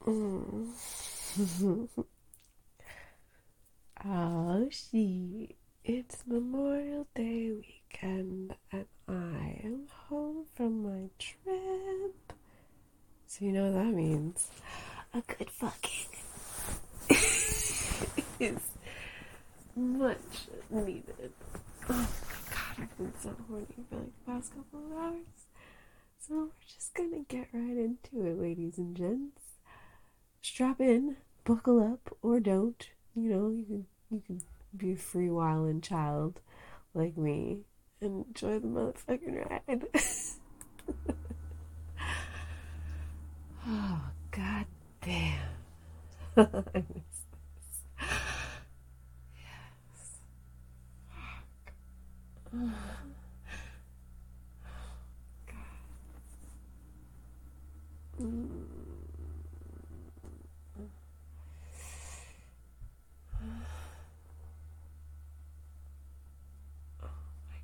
Mm. Oh, it's Memorial Day weekend, and I am home from my trip. So, you know what that means? A good fucking is much needed. Oh my god, I've been so horny for like the past couple of hours. So, we're just gonna get right into it, ladies and gents. Strap in, buckle up, or don't. You can be a free wildin' child like me and enjoy the motherfucking ride. Oh god damn. I miss this. Yes. Oh, god. Oh my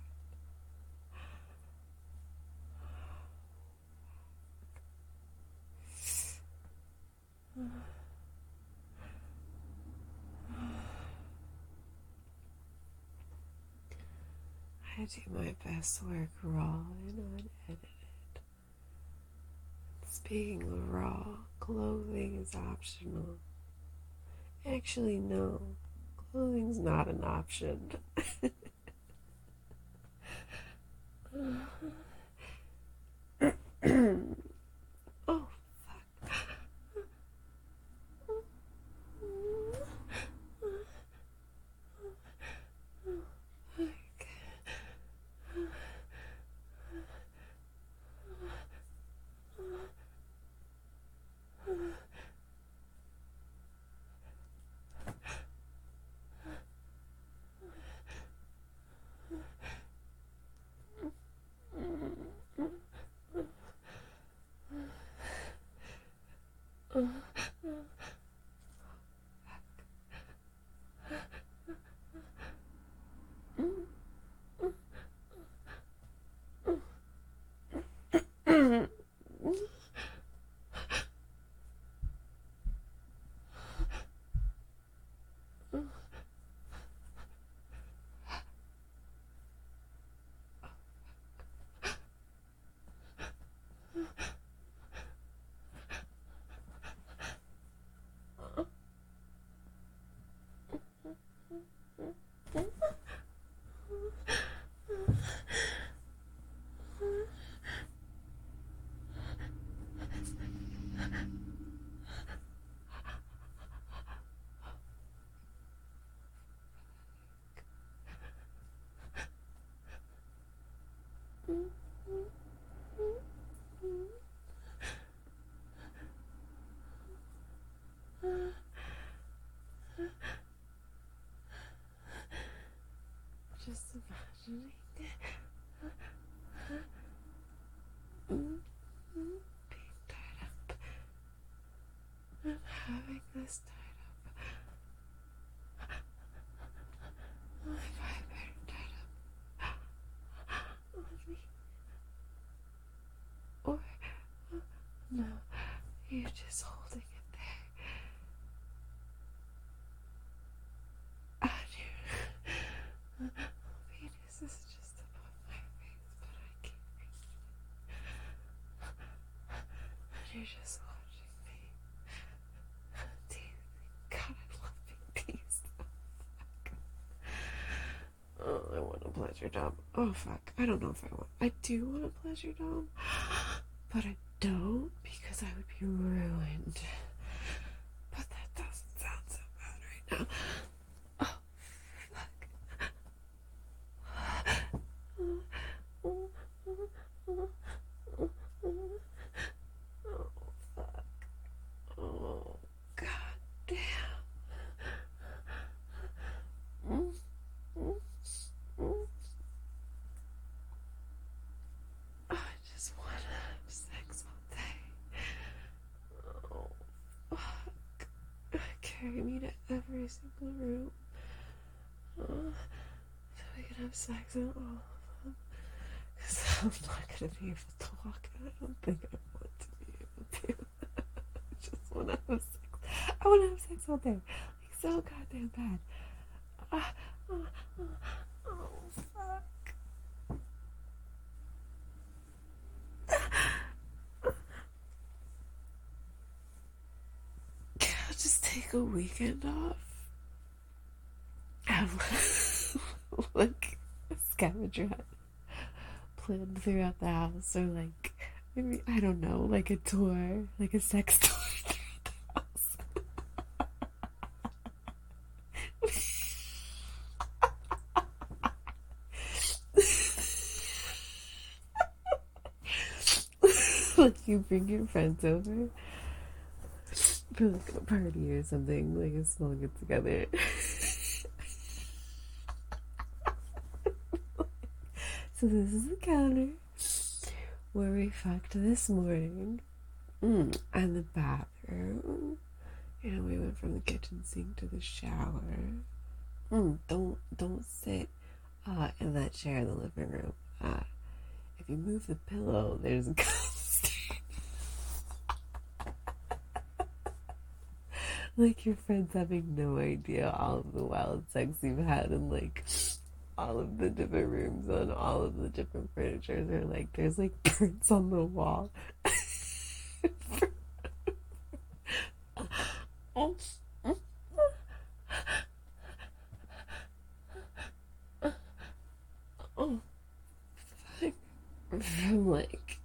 god. I do my best work raw and unedited. Speaking of raw, clothing is optional. Actually, no. Clothing's not an option. Oh, fuck. Just imagining being tied up and having this tied up, my vibrator tied up on me. Or, no, you're just holding it there. And your penis is just above my face, but I can't reach it. And you're just watching me. Teasing. God, I love being teased. Oh, I want a pleasure dom. Oh, fuck. I don't know if I want. I do want a pleasure dom, but I don't because I would be ruined. But that doesn't sound so bad right now. Oh, fuck. Oh, fuck. Oh, god damn. I just want to have sex all day. Oh, fuck. Carry me to every single room. So we can have sex in all of them. Because I'm not going to be able to walk, and I don't think I want to be able to. I just want to have sex. I want to have sex all day. Like, so goddamn bad. Oh, fuck. I'll just take a weekend off. Have like a scavenger hunt planned throughout the house, or like maybe I don't know, like a tour, like a sex tour throughout the house. Like you bring your friends over for like a party or something, like a small get together. So this is the counter where we fucked this morning. And the bathroom. You know, we went from the kitchen sink to the shower. Don't sit in that chair in the living room. If you move the pillow, there's a ghost. Like your friends having no idea all of the wild sex you've had in like all of the different rooms on all of the different furniture. They're like, there's like prints on the wall. Oh, oh, fuck. From like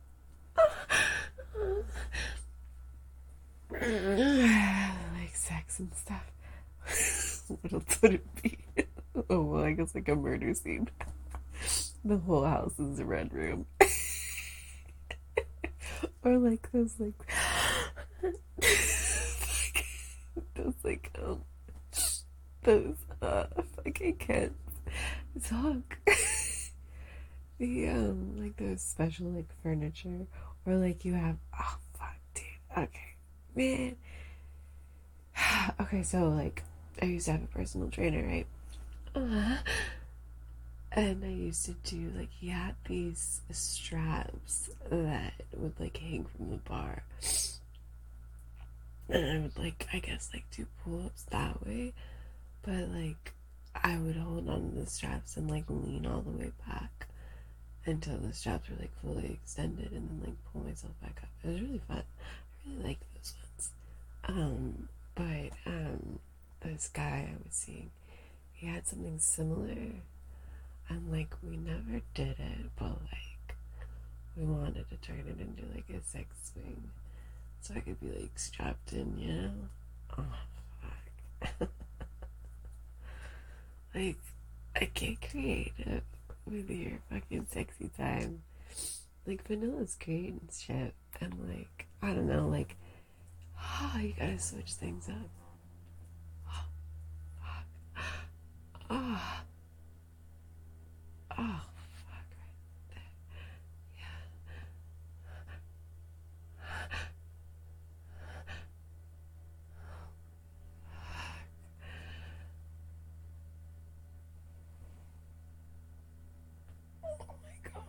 sex and stuff. What else would it be? Oh, well, I guess like a murder scene. The whole house is a red room. Or like those like those like those fuck, I can't talk. The like those special like furniture, or like you have, oh fuck, dude. Okay, man. Okay, so like I used to have a personal trainer, right? And I used to do like, he had these straps that would like hang from the bar, and I would like, I guess like do pull-ups that way, but like I would hold on to the straps and like lean all the way back until the straps were like fully extended, and then like pull myself back up. It was really fun. I really liked those ones. But this guy I was seeing, he had something similar, and like we never did it, but like we wanted to turn it into like a sex swing, so I could be like strapped in, you know? Oh fuck. Like, I get creative with your fucking sexy time. Like, vanilla's great and shit. And, like, I don't know, like, you gotta switch things up. Oh, fuck. Oh, oh, fuck, right there. Yeah. Oh my god.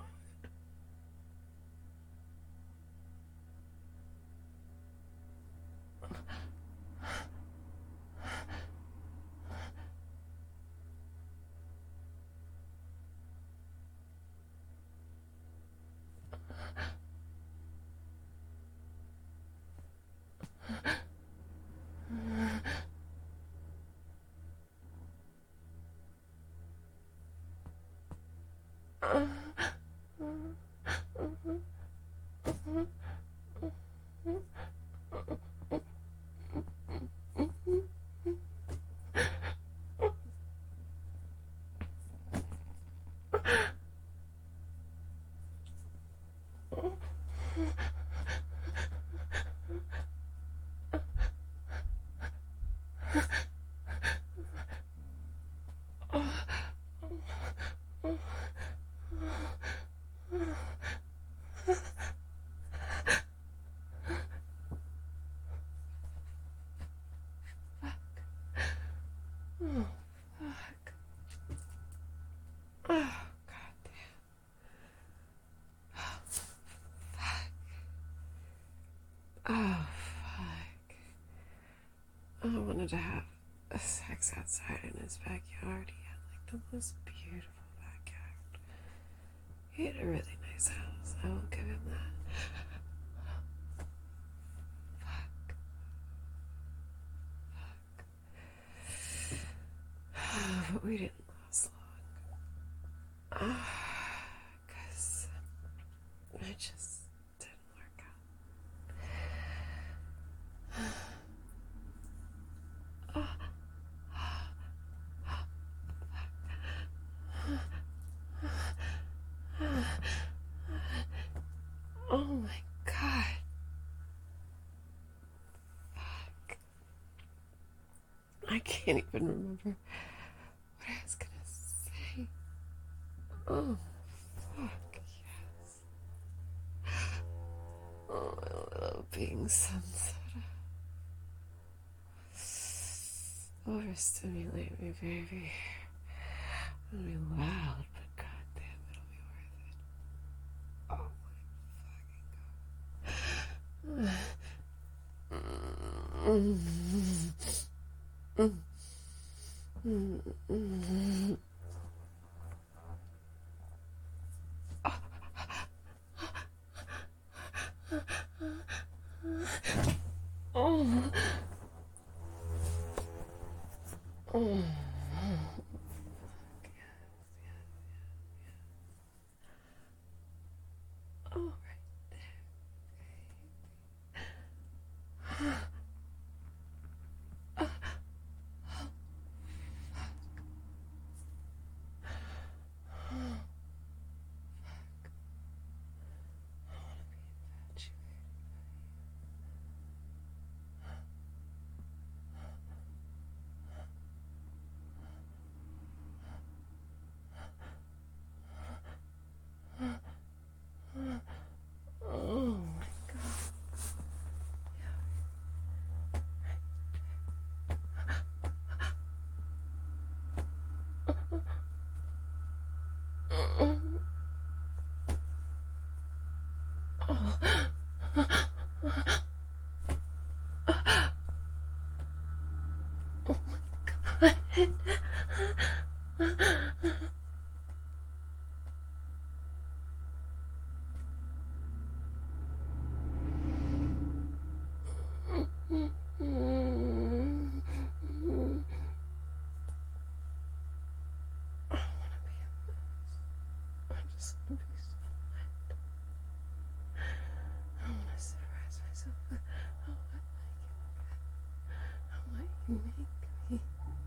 Oh, fuck. Oh, god. Oh, fuck. I wanted to have a sex outside in his backyard. He had like the most beautiful backyard. He had a really nice house. I will give him that. Fuck. But we didn't last long. Because it just didn't work out. Oh my god. Fuck. I can't even remember what I was gonna say. Oh, fuck, yes. Oh, I love being some sort of overstimulate me, baby. It'll be loud, but goddamn, it'll be worth it. Oh my fucking god. Oh. Oh. Oh, right there. Oh my god. I'm just gonna be so wet. I wanna surprise myself with how wet I can get. How wet you make me.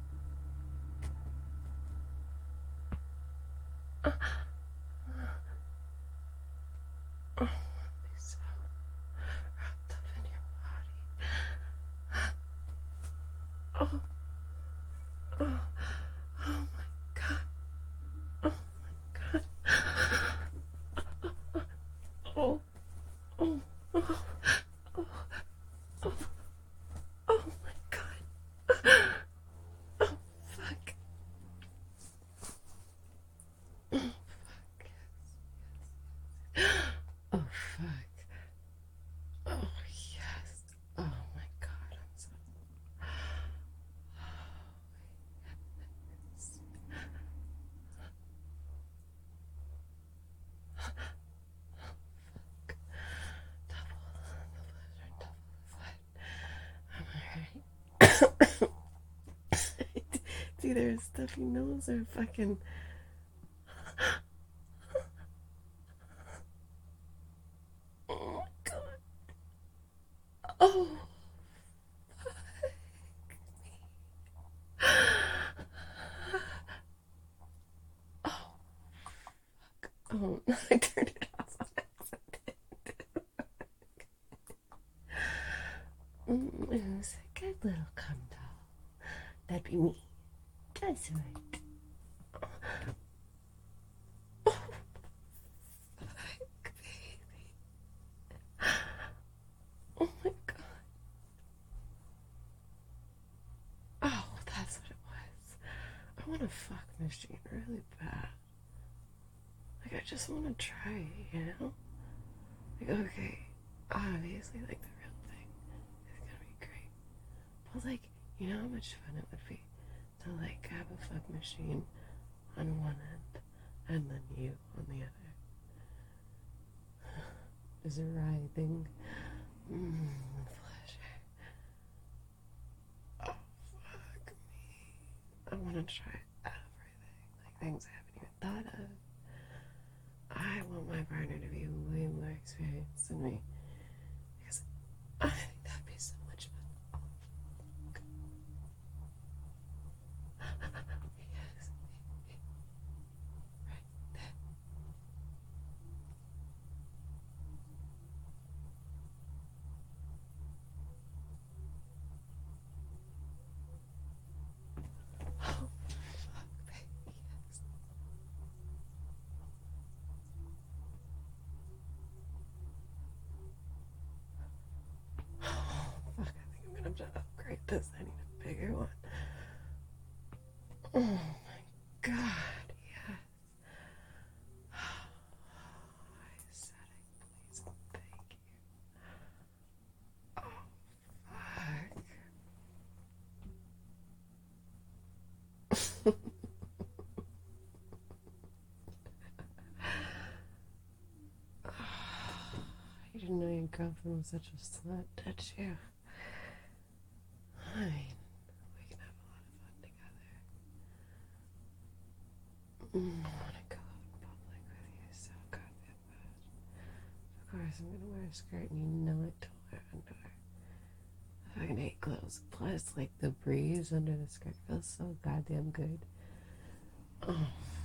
I wanna be so wrapped up in your body. Oh, oh, oh my god. Oh my god. Oh, oh, oh, oh, oh, oh my god. Oh, fuck. Oh, fuck. Oh, fuck. Oh, yes. Oh my god, I'm so. It's either a stuffy nose or a fucking. Oh my god. Oh. Oh. Oh, I turned it off on accident. Who's a good little cum doll? That'd be me. That's right. Oh, fuck, baby. Oh my god. Oh, that's what it was. I want a fuck machine really bad. Like, I just want to try, you know? Like, okay, obviously, like, the real thing is gonna be great. But, like, You know how much fun it would be to like have a fuck machine on one end and then you on the other. Just writhing. Pleasure. Oh, fuck me. I want to try everything. Like things I haven't even thought of. I want my partner to be way more experienced than me. Because I think that'd be so much fun. Yes. Right there. Oh, fuck, baby, yes. Oh, fuck, I think I'm gonna have to upgrade this. I need a bigger one. Oh my god, yes. Aesthetic, please, thank you. Oh, fuck. You didn't know your girlfriend was such a slut, did you? I mean, we can have a lot of fun together. I want to go out in public with you so goddamn bad. Of course, I'm gonna wear a skirt and you know it. Don't wear underwear. The fucking hate clothes. Plus, like, the breeze under the skirt feels so goddamn good. Oh.